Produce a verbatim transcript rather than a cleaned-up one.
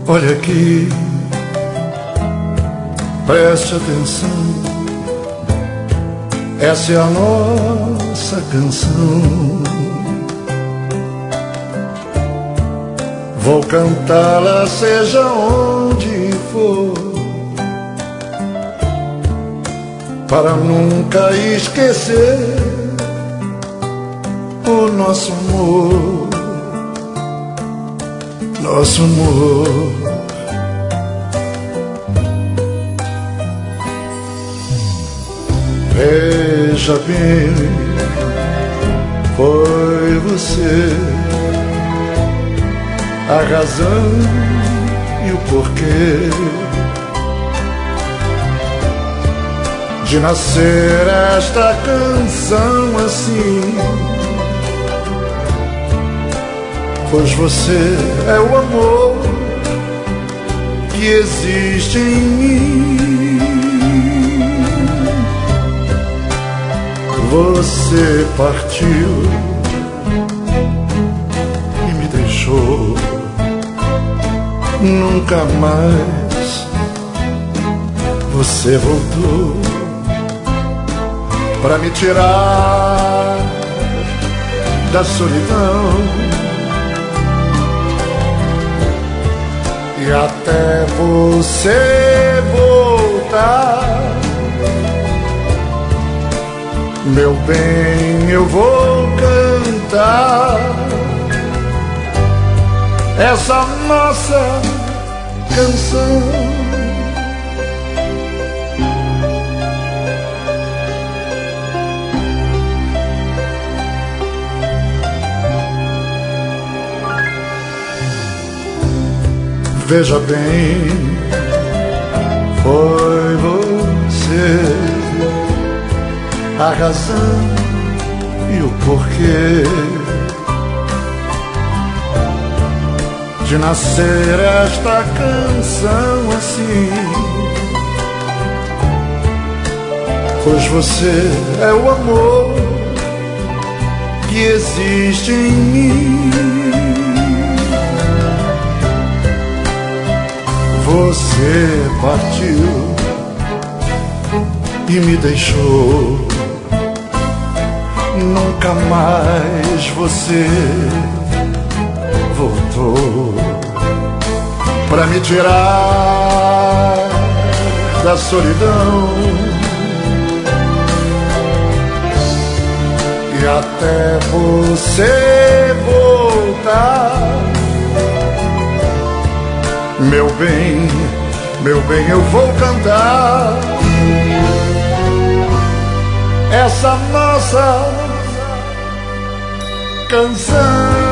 Olha aqui, preste atenção, essa é a nossa canção. Vou cantá-la seja onde for, para nunca esquecer o nosso amor, nosso amor. Veja bem, foi você a razão e o porquê de nascer esta canção assim. Pois você é o amor que existe em mim. Você partiu e me deixou, nunca mais você voltou pra me tirar da solidão. E até você voltar, meu bem, eu vou cantar essa nossa canção. Veja bem, foi você a razão e o porquê de nascer esta canção assim. Pois você é o amor que existe em mim. Você partiu e me deixou, nunca mais você voltou pra me tirar da solidão. E até você voltar, meu bem, meu bem, eu vou cantar essa nossa canção.